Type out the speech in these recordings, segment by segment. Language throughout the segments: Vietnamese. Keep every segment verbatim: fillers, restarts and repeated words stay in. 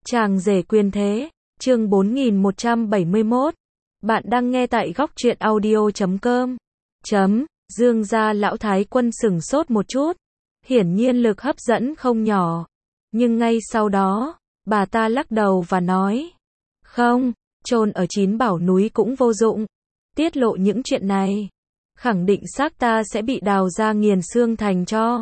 Chàng rể quyền thế, chương bốn nghìn một trăm bảy mươi mốt. Bạn đang nghe tại góc truyện audio chấm com. Chấm, Dương gia lão thái quân sửng sốt một chút. Hiển nhiên lực hấp dẫn không nhỏ. Nhưng ngay sau đó, bà ta lắc đầu và nói. Không, chôn ở chín bảo núi cũng vô dụng. Tiết lộ những chuyện này. Khẳng định xác ta sẽ bị đào ra nghiền xương thành tro.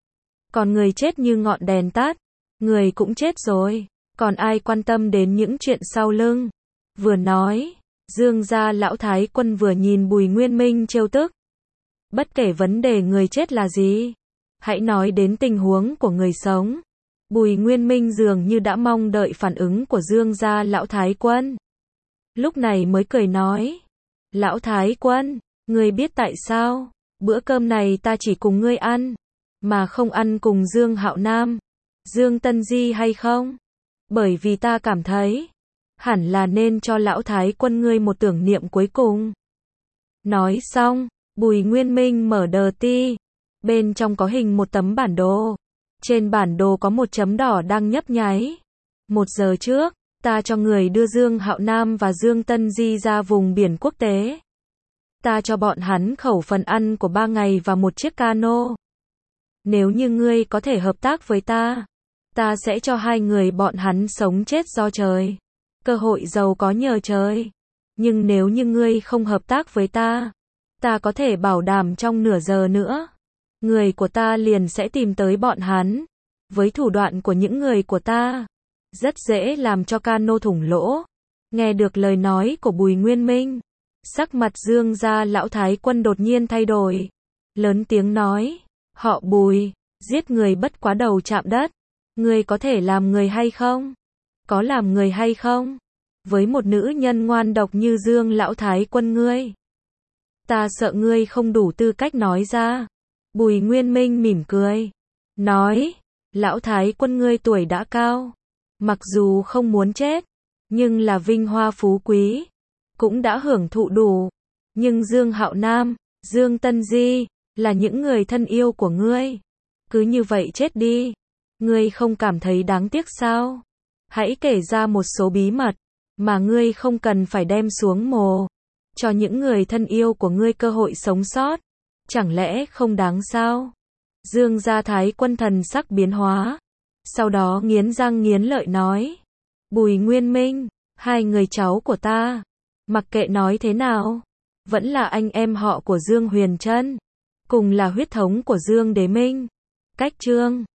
Còn người chết như ngọn đèn tắt. Người cũng chết rồi. Còn ai quan tâm đến những chuyện sau lưng? Vừa nói, Dương gia lão thái quân vừa nhìn Bùi Nguyên Minh trêu tức. Bất kể vấn đề người chết là gì, hãy nói đến tình huống của người sống. Bùi Nguyên Minh dường như đã mong đợi phản ứng của Dương gia lão thái quân. Lúc này mới cười nói, lão thái quân, ngươi biết tại sao bữa cơm này ta chỉ cùng ngươi ăn, mà không ăn cùng Dương Hạo Nam, Dương Tân Di hay không? Bởi vì ta cảm thấy, hẳn là nên cho lão thái quân ngươi một tưởng niệm cuối cùng. Nói xong, Bùi Nguyên Minh mở đờ ti. Bên trong có hình một tấm bản đồ. Trên bản đồ có một chấm đỏ đang nhấp nháy. Một giờ trước, ta cho người đưa Dương Hạo Nam và Dương Tân Di ra vùng biển quốc tế. Ta cho bọn hắn khẩu phần ăn của ba ngày và một chiếc cano. Nếu như ngươi có thể hợp tác với ta, ta sẽ cho hai người bọn hắn sống chết do trời. Cơ hội giàu có nhờ trời. Nhưng nếu như ngươi không hợp tác với ta, ta có thể bảo đảm trong nửa giờ nữa, người của ta liền sẽ tìm tới bọn hắn. Với thủ đoạn của những người của ta, rất dễ làm cho cano thủng lỗ. Nghe được lời nói của Bùi Nguyên Minh, sắc mặt Dương gia lão thái quân đột nhiên thay đổi. Lớn tiếng nói, họ Bùi, giết người bất quá đầu chạm đất. Ngươi có thể làm người hay không? Có làm người hay không? Với một nữ nhân ngoan độc như Dương lão thái quân ngươi, ta sợ ngươi không đủ tư cách nói ra. Bùi Nguyên Minh mỉm cười, nói, lão thái quân ngươi tuổi đã cao, mặc dù không muốn chết, nhưng là vinh hoa phú quý, cũng đã hưởng thụ đủ. Nhưng Dương Hạo Nam, Dương Tân Di, là những người thân yêu của ngươi. Cứ như vậy chết đi. Ngươi không cảm thấy đáng tiếc sao? Hãy kể ra một số bí mật mà ngươi không cần phải đem xuống mồ. Cho những người thân yêu của ngươi cơ hội sống sót. Chẳng lẽ không đáng sao? Dương gia thái quân thần sắc biến hóa. Sau đó nghiến răng nghiến lợi nói. Bùi Nguyên Minh, hai người cháu của ta, mặc kệ nói thế nào, vẫn là anh em họ của Dương Huyền Trân, cùng là huyết thống của Dương Đế Minh. Cách chương